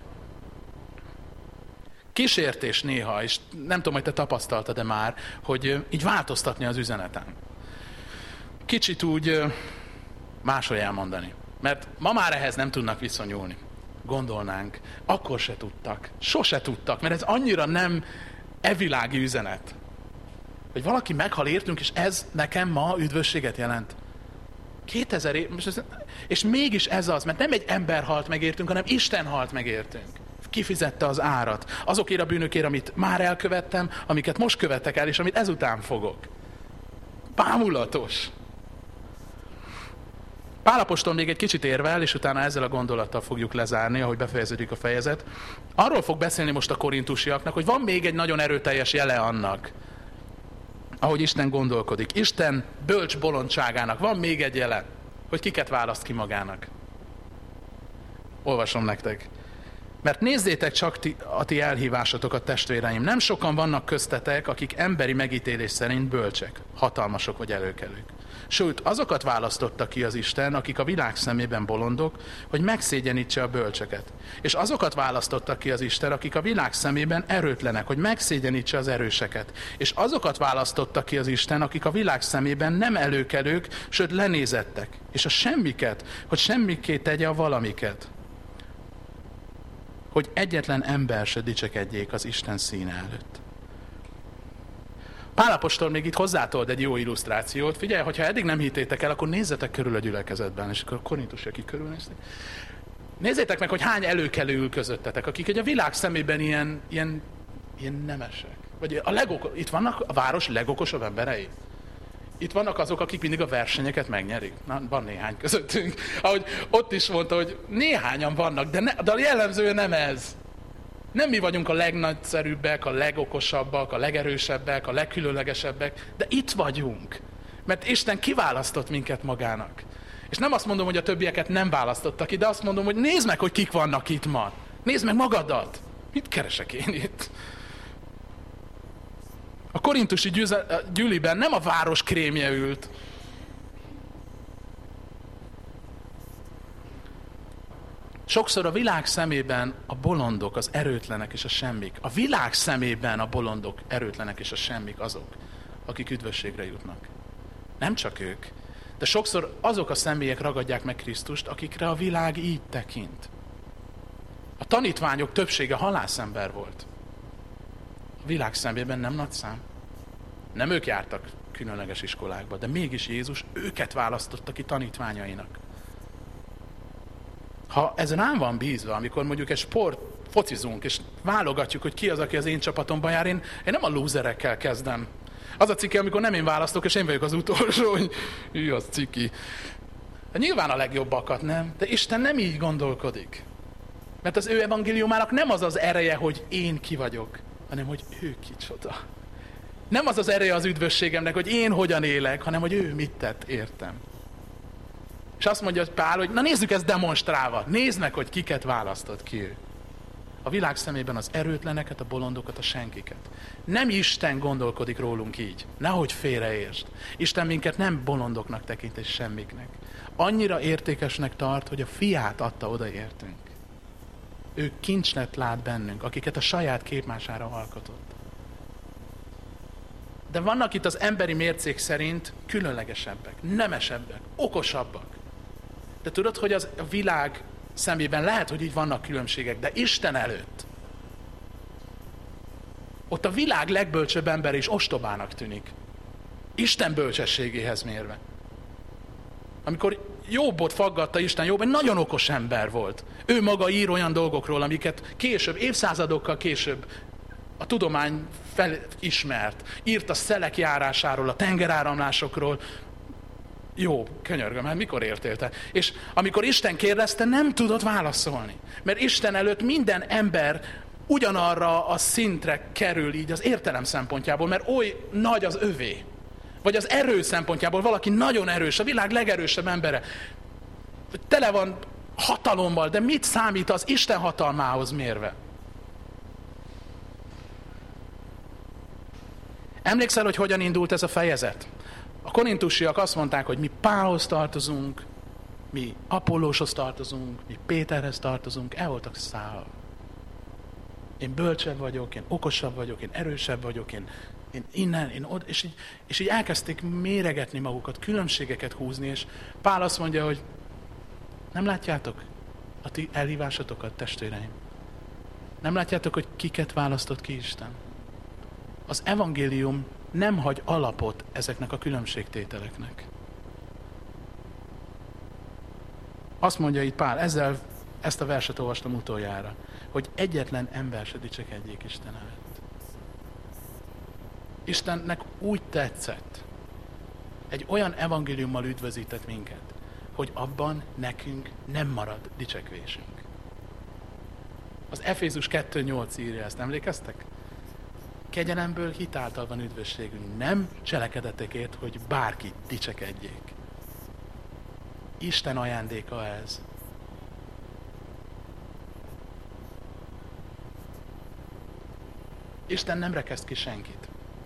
Kísértés néha, és nem tudom, hogy te tapasztaltad-e már, hogy így változtatni az üzeneten. Kicsit úgy máshogy elmondani. Mert ma már ehhez nem tudnak viszonyulni. Gondolnánk, akkor se tudtak. Sose tudtak, mert ez annyira nem evilági üzenet. Hogy valaki meghal értünk, és ez nekem ma üdvösséget jelent. 2000 év, és mégis ez az, mert nem egy ember halt meg értünk, hanem Isten halt meg értünk. Kifizette az árat. Azokért a bűnökért, amit már elkövettem, amiket most követek el, és amit ezután fogok. Bámulatos. Pál apostol még egy kicsit érvel, és utána ezzel a gondolattal fogjuk lezárni, ahogy befejeződik a fejezet. Arról fog beszélni most a korintusiaknak, hogy van még egy nagyon erőteljes jele annak, ahogy Isten gondolkodik. Isten bölcs bolondságának van még egy jele, hogy kiket választ ki magának. Olvasom nektek. Mert nézzétek csak a ti elhívásotokat, testvéreim. Nem sokan vannak köztetek, akik emberi megítélés szerint bölcsek, hatalmasok vagy előkelők. Sőt, azokat választotta ki az Isten, akik a világ szemében bolondok, hogy megszégyenítse a bölcseket. És azokat választotta ki az Isten, akik a világ szemében erőtlenek, hogy megszégyenítse az erőseket. És azokat választotta ki az Isten, akik a világ szemében nem előkelők, sőt lenézettek. És a semmiket, hogy semmiké tegye a valamiket. Hogy egyetlen ember se dicsekedjék az Isten színe előtt. Pál apostol még itt hozzátold egy jó illusztrációt. Figyelj, hogyha eddig nem hittétek el, akkor nézzetek körül a gyülekezetben, és akkor a korintusiak így körülnéznek. Nézzétek meg, hogy hány előkelő ül közöttetek, akik egy a világ szemében ilyen nemesek. Vagy itt vannak a város legokosabb emberei. Itt vannak azok, akik mindig a versenyeket megnyerik. Na, van néhány közöttünk. Ahogy ott is mondta, hogy néhányan vannak, de a jellemző nem ez. Nem mi vagyunk a legnagyszerűbbek, a legokosabbak, a legerősebbek, a legkülönlegesebbek, de itt vagyunk. Mert Isten kiválasztott minket magának. És nem azt mondom, hogy a többieket nem választottak ki, de azt mondom, hogy nézd meg, hogy kik vannak itt ma. Nézd meg magadat. Mit keresek én itt? A korintusi gyűliben nem a város krémje ült. Sokszor a világ szemében a bolondok, az erőtlenek és a semmik. A világ szemében a bolondok, erőtlenek és a semmik azok, akik üdvösségre jutnak. Nem csak ők, de sokszor azok a személyek ragadják meg Krisztust, akikre a világ így tekint. A tanítványok többsége halászember volt. A világ szemében nem nagy szám. Nem ők jártak különleges iskolákba, de mégis Jézus őket választotta ki tanítványainak. Ha ez rám van bízva, amikor mondjuk egy focizunk, és válogatjuk, hogy ki az, aki az én csapatomban jár, én nem a lúzerekkel kezdem. Az a ciki, amikor nem én választok, és én vagyok az utolsó, hogy az ciki. De nyilván a legjobbakat nem, de Isten nem így gondolkodik. Mert az ő evangéliumának nem az az ereje, hogy én ki vagyok, hanem hogy ő kicsoda. Nem az az ereje az üdvösségemnek, hogy én hogyan élek, hanem hogy ő mit tett értem. És azt mondja Pál, hogy na nézzük ezt demonstrálva. Nézd meg, hogy kiket választott ki ő. A világ szemében az erőtleneket, a bolondokat, a senkiket. Nem Isten gondolkodik rólunk így. Nehogy félreértsd. Isten minket nem bolondoknak tekint és semmiknek. Annyira értékesnek tart, hogy a fiát adta oda értünk. Ő kincsnet lát bennünk, akiket a saját képmására alkotott. De vannak itt az emberi mércék szerint különlegesebbek, nemesebbek, okosabbak. De tudod, hogy a világ szemében lehet, hogy így vannak különbségek, de Isten előtt ott a világ legbölcsőbb ember is ostobának tűnik. Isten bölcsességéhez mérve. Amikor Jobbot faggatta Isten, Jobb egy nagyon okos ember volt. Ő maga ír olyan dolgokról, amiket később, évszázadokkal később a tudomány felismert. Írt a szelek járásáról, a tengeráramlásokról. Jó, könyörgöm, hát mikor értél te? És amikor Isten kérdezte, nem tudott válaszolni. Mert Isten előtt minden ember ugyanarra a szintre kerül így az értelem szempontjából, mert oly nagy az övé. Vagy az erő szempontjából valaki nagyon erős, a világ legerősebb embere. Tele van hatalommal, de mit számít az Isten hatalmához mérve? Emlékszel, hogy hogyan indult ez a fejezet? A korintusiak azt mondták, hogy mi Pálhoz tartozunk, mi Apollóshoz tartozunk, mi Péterhez tartozunk, el voltak szállva. Én bölcsebb vagyok, én okosabb vagyok, én erősebb vagyok, én innen, én oda, és így elkezdték méregetni magukat, különbségeket húzni, és Pál azt mondja, hogy nem látjátok a ti elhívásotokat, testvéreim? Nem látjátok, hogy kiket választott ki Isten? Az evangélium nem hagy alapot ezeknek a különbségtételeknek. Azt mondja itt Pál, ezt a verset olvastam utoljára, hogy egyetlen ember se dicsekedjék Isten előtt. Istennek úgy tetszett, egy olyan evangéliummal üdvözített minket, hogy abban nekünk nem marad dicsekvésünk. Az Efézus 2.8 írja ezt, emlékeztek? Kegyelemből hitáltal van üdvösségünk, nem cselekedetekért, hogy bárki dicsekedjék. Isten ajándéka ez. Isten nem rekeszt ki senkit.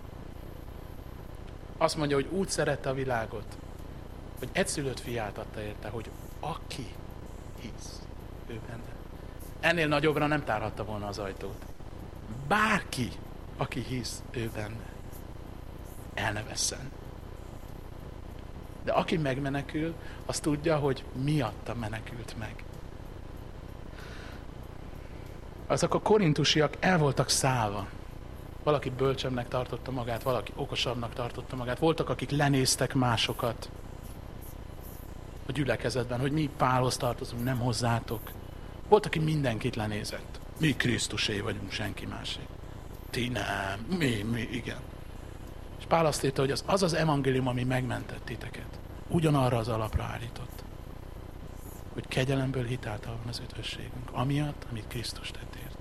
Azt mondja, hogy úgy szerette a világot, hogy egyszülött fiát adta érte, hogy aki hisz ő benne. Ennél nagyobbra nem tárhatta volna az ajtót. Bárki, aki hisz ő benne, el ne vesszen. De aki megmenekül, az tudja, hogy miatta menekült meg. Azok a korintusiak el voltak szállva. Valaki bölcsebbnek tartotta magát, valaki okosabbnak tartotta magát. Voltak, akik lenéztek másokat a gyülekezetben, hogy mi Pálhoz tartozunk, nem hozzátok. Volt, aki mindenkit lenézett. Mi Krisztusé vagyunk, senki másé. Ti nem, mi, igen. És Pál azt írta, hogy az az evangélium, ami megmentett titeket, ugyanarra az alapra állított, hogy kegyelemből hitáltal van az üdvösségünk, amiatt, amit Krisztus tett értünk.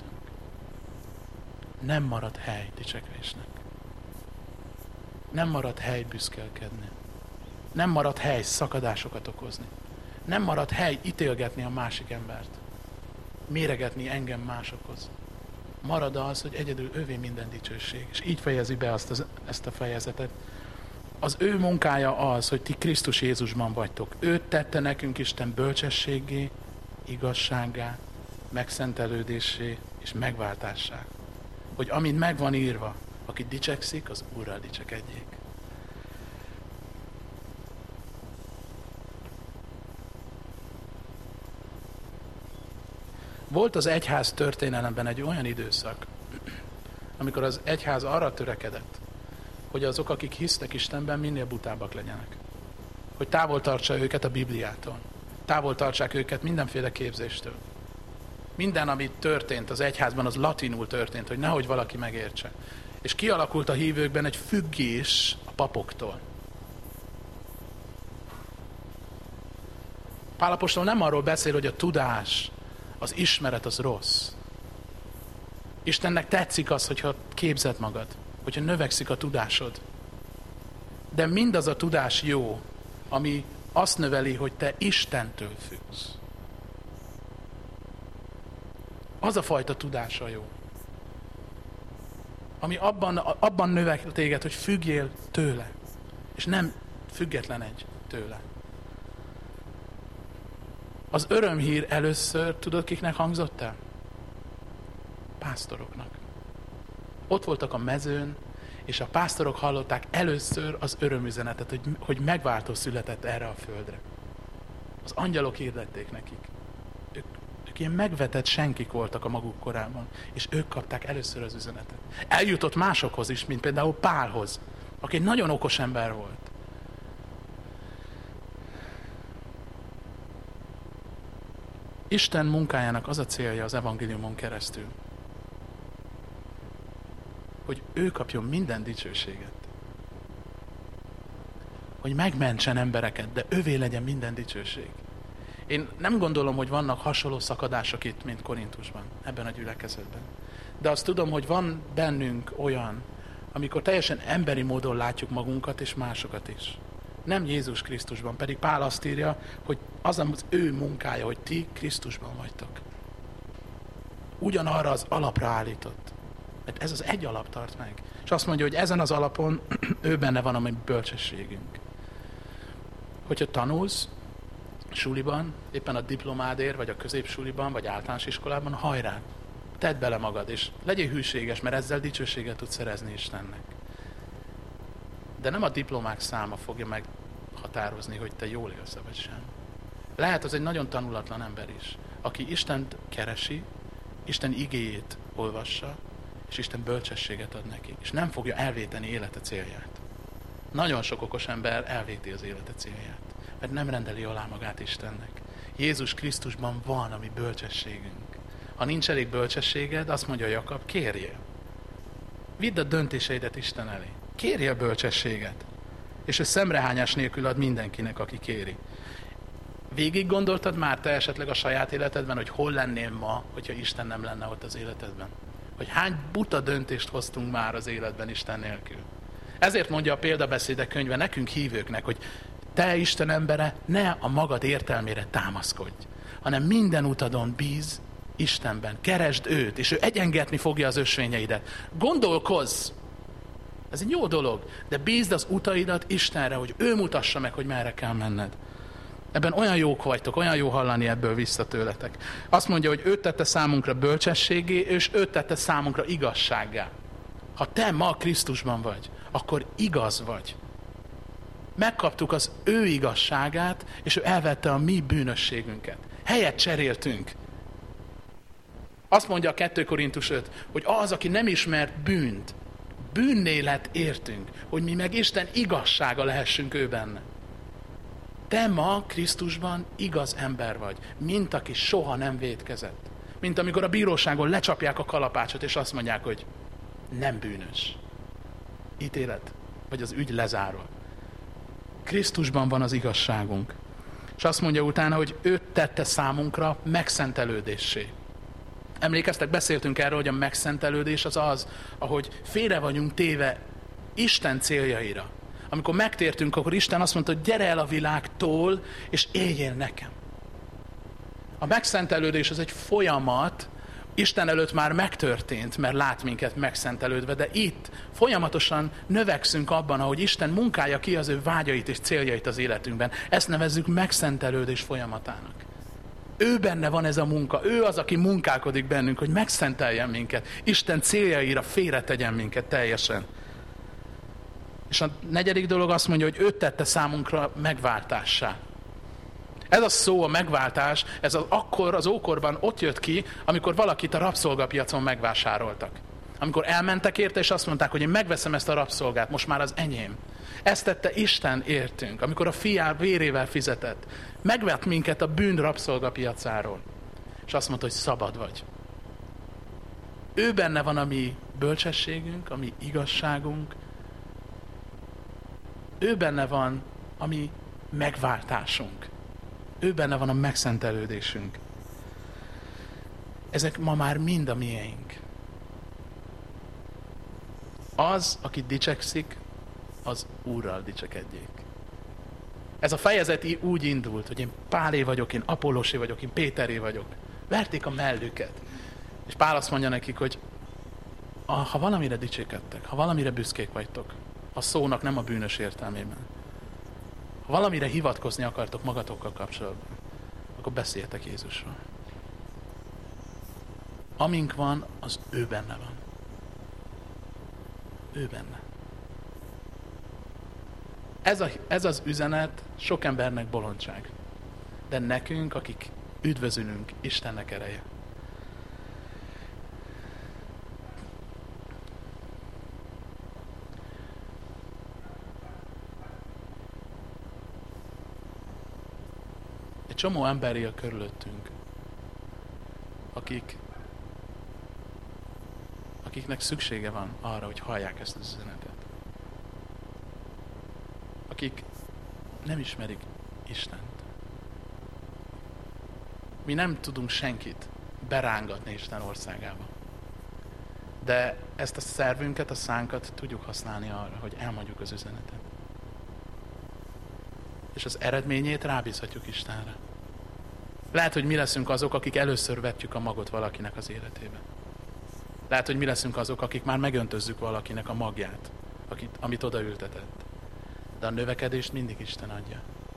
Nem marad hely dicsekvésnek. Nem marad hely büszkélkedni. Nem marad hely szakadásokat okozni. Nem marad hely ítélgetni a másik embert. Méregetni engem másokhoz. Marad az, hogy egyedül ővé minden dicsőség. És így fejezi be ezt a fejezetet. Az ő munkája az, hogy ti Krisztus Jézusban vagytok. Ő tette nekünk Isten bölcsességé, igazsággá, megszentelődésé és megváltássá. Hogy amint meg van írva, aki dicsekszik, az Úrral dicsekedjék. Volt az egyház történelemben egy olyan időszak, amikor az egyház arra törekedett, hogy azok, akik hisznek Istenben, minél butábbak legyenek. Hogy távol tartsa őket a Bibliától. Távol tartsák őket mindenféle képzéstől. Minden, ami történt az egyházban, az latinul történt, hogy nehogy valaki megértse. És kialakult a hívőkben egy függés a papoktól. Pál apostol nem arról beszél, hogy a tudás, az ismeret az rossz. Istennek tetszik az, hogyha képzed magad, hogyha növekszik a tudásod. De mindaz a tudás jó, ami azt növeli, hogy te Istentől függsz. Az a fajta tudása jó. Ami abban növel téged, hogy függjél tőle. És nem függetlenedj tőle. Az örömhír először, tudod, kiknek hangzott el? Pásztoroknak. Ott voltak a mezőn, és a pásztorok hallották először az örömüzenetet, hogy megváltó született erre a földre. Az angyalok hirdették nekik. Ők ilyen megvetett senkik voltak a maguk korában, és ők kapták először az üzenetet. Eljutott másokhoz is, mint például Pálhoz, aki egy nagyon okos ember volt. Isten munkájának az a célja az evangéliumon keresztül, hogy ő kapjon minden dicsőséget. Hogy megmentsen embereket, de ővé legyen minden dicsőség. Én nem gondolom, hogy vannak hasonló szakadások itt, mint Korintusban, ebben a gyülekezetben. De azt tudom, hogy van bennünk olyan, amikor teljesen emberi módon látjuk magunkat és másokat is. Nem Jézus Krisztusban, pedig Pál azt írja, hogy az az ő munkája, hogy ti Krisztusban vagytok. Ugyanarra az alapra állított. Mert ez az egy alap tart meg. És azt mondja, hogy ezen az alapon ő benne van a mi bölcsességünk. Hogyha tanulsz suliban, éppen a diplomádért, vagy a középsuliban, vagy általános iskolában, hajrá! Tedd bele magad, és legyél hűséges, mert ezzel dicsőséget tudsz szerezni Istennek. De nem a diplomák száma fogja meghatározni, hogy te jól élsz, vagy sem. Lehet az egy nagyon tanulatlan ember is, aki Istent keresi, Isten igéjét olvassa, és Isten bölcsességet ad neki, és nem fogja elvéteni élete célját. Nagyon sok okos ember elvéti az élete célját, mert nem rendeli alá magát Istennek. Jézus Krisztusban van a mi bölcsességünk. Ha nincs elég bölcsességed, azt mondja Jakab, kérjél. Vidd a döntéseidet Isten elé. Kérjél bölcsességet. És ő szemrehányás nélkül ad mindenkinek, aki kéri. Végig gondoltad már te esetleg a saját életedben, hogy hol lennél ma, hogyha Isten nem lenne ott az életedben? Hogy hány buta döntést hoztunk már az életben Isten nélkül? Ezért mondja a példabeszédek könyve nekünk hívőknek, hogy te Isten embere, ne a magad értelmére támaszkodj, hanem minden utadon bíz Istenben. Keresd őt, és ő egyengetni fogja az ösvényeidet. Gondolkozz! Ez egy jó dolog, de bízd az utaidat Istenre, hogy ő mutassa meg, hogy merre kell menned. Ebben olyan jók vagytok, olyan jó hallani ebből vissza tőletek. Azt mondja, hogy őt tette számunkra bölcsességé, és őt tette számunkra igazsággá. Ha te ma Krisztusban vagy, akkor igaz vagy. Megkaptuk az ő igazságát, és ő elvette a mi bűnösségünket. Helyet cseréltünk. Azt mondja a 2 Korintus 5, hogy az, aki nem ismert bűnt, bűnné lett értünk, hogy mi meg Isten igazsága lehessünk ő benne. Te ma Krisztusban igaz ember vagy, mint aki soha nem vétkezett. Mint amikor a bíróságon lecsapják a kalapácsot, és azt mondják, hogy nem bűnös. Ítélet, vagy az ügy lezárva. Krisztusban van az igazságunk. És azt mondja utána, hogy őt tette számunkra megszentelődéssé. Emlékeztek, beszéltünk erről, hogy a megszentelődés az az, ahogy félre vagyunk téve Isten céljaira. Amikor megtértünk, akkor Isten azt mondta, hogy gyere el a világtól, és éljél nekem. A megszentelődés az egy folyamat, Isten előtt már megtörtént, mert lát minket megszentelődve, de itt folyamatosan növekszünk abban, ahogy Isten munkálja ki az ő vágyait és céljait az életünkben. Ezt nevezzük megszentelődés folyamatának. Ő benne van ez a munka, ő az, aki munkálkodik bennünk, hogy megszenteljen minket, Isten céljaira félretegyen minket teljesen. És a 4. dolog azt mondja, hogy őt tette számunkra megváltássá. Ez a szó, a megváltás, ez akkor az ókorban ott jött ki, amikor valakit a rabszolgapiacon megvásároltak. Amikor elmentek érte, és azt mondták, hogy én megveszem ezt a rabszolgát, most már az enyém. Ezt tette Isten értünk, amikor a fiá vérével fizetett. Megvett minket a bűn rabszolgapiacáról. És azt mondta, hogy szabad vagy. Ő benne van a mi bölcsességünk, a mi igazságunk. Ő benne van a mi megváltásunk. Ő benne van a megszentelődésünk. Ezek ma már mind a miénk. Az, aki dicsekszik, az Úrral dicsekedjék. Ez a fejezet úgy indult, hogy én Pálé vagyok, én Apollósé vagyok, én Péteré vagyok. Verték a mellüket. És Pál azt mondja nekik, hogy ha valamire dicsékedtek, ha valamire büszkék vagytok, a szónak nem a bűnös értelmében, ha valamire hivatkozni akartok magatokkal kapcsolatban, akkor beszéljetek Jézusról. Amink van, az ő benne van. Ő benne. Ez az üzenet sok embernek bolondság. De nekünk, akik üdvözülünk, Istennek ereje. Egy csomó ember él körülöttünk, akiknek szüksége van arra, hogy hallják ezt az üzenetet. Akik nem ismerik Istent. Mi nem tudunk senkit berángatni Isten országába. De ezt a szervünket, a szánkat tudjuk használni arra, hogy elmondjuk az üzenetet. És az eredményét rábízhatjuk Istenre. Lehet, hogy mi leszünk azok, akik először vetjük a magot valakinek az életébe. Lehet, hogy mi leszünk azok, akik már megöntözzük valakinek a magját, amit odaültetett. De a növekedést mindig Isten adja.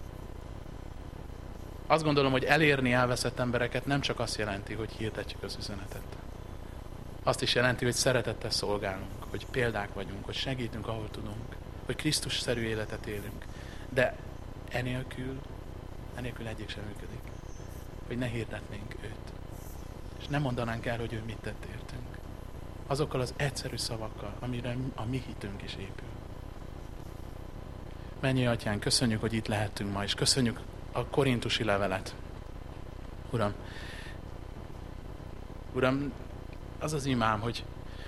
Azt gondolom, hogy elérni elveszett embereket nem csak azt jelenti, hogy hirdetjük az üzenetet. Azt is jelenti, hogy szeretettel szolgálunk, hogy példák vagyunk, hogy segítünk, ahol tudunk, hogy Krisztus-szerű életet élünk. De enélkül egyik sem működik. Hogy ne hirdetnénk őt. És nem mondanánk el, hogy ő mit tett értünk. azokkal az egyszerű szavakkal, amire a mi hitünk is épül. Mennyei Atyánk, köszönjük, hogy itt lehetünk ma, és köszönjük a korintusi levelet. Uram, az az imám, hogy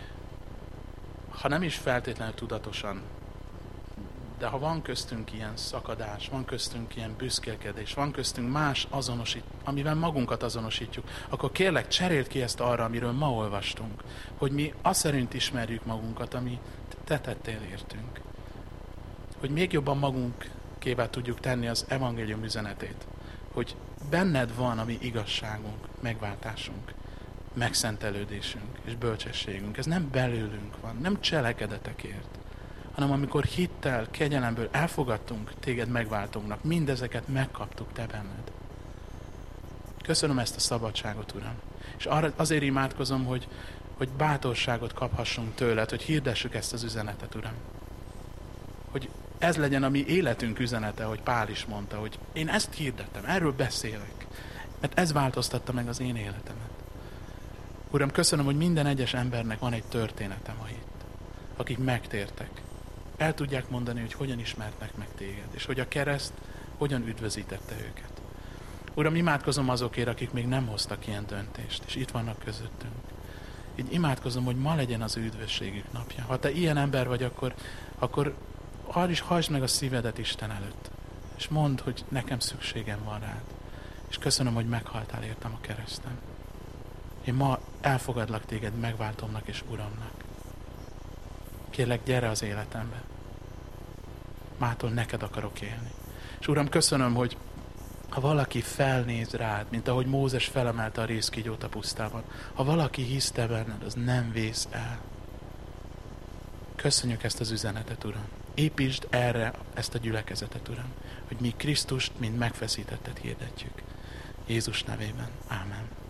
ha nem is feltétlenül tudatosan, de ha van köztünk ilyen szakadás, van köztünk ilyen büszkélkedés, van köztünk más amivel magunkat azonosítjuk, akkor kérlek, cseréld ki ezt arra, amiről ma olvastunk, hogy mi azt szerint ismerjük magunkat, ami te tettél értünk. Hogy még jobban magunkével tudjuk tenni az evangélium üzenetét. Hogy benned van a mi igazságunk, megváltásunk, megszentelődésünk és bölcsességünk. Ez nem belőlünk van, nem cselekedetekért, hanem amikor hittel, kegyelemből elfogadtunk téged megváltónknak, mindezeket megkaptuk te benned. Köszönöm ezt a szabadságot, Uram. És azért imádkozom, hogy bátorságot kaphassunk tőled, hogy hirdessük ezt az üzenetet, Uram. Hogy ez legyen a mi életünk üzenete, hogy Pál is mondta, hogy én ezt hirdettem, erről beszélek, mert ez változtatta meg az én életemet. Uram, köszönöm, hogy minden egyes embernek van egy története ma itt, akik megtértek. El tudják mondani, hogy hogyan ismertnek meg téged, és hogy a kereszt hogyan üdvözítette őket. Uram, imádkozom azokért, akik még nem hoztak ilyen döntést, és itt vannak közöttünk. Így imádkozom, hogy ma legyen az ő üdvösségük napja. Ha te ilyen ember vagy, akkor hajtsd meg a szívedet Isten előtt, és mondd, hogy nekem szükségem van rád. És köszönöm, hogy meghaltál értem a kereszten. Én ma elfogadlak téged megváltomnak és Uramnak. Kérlek, gyere az életembe. Mától neked akarok élni. És Uram, köszönöm, hogy ha valaki felnéz rád, mint ahogy Mózes felemelte a rézkígyót a pusztában, ha valaki hisz te benned, az nem vész el. Köszönjük ezt az üzenetet, Uram. Építsd erre ezt a gyülekezetet, Uram, hogy mi Krisztust, mint megfeszítettet hirdetjük. Jézus nevében. Ámen.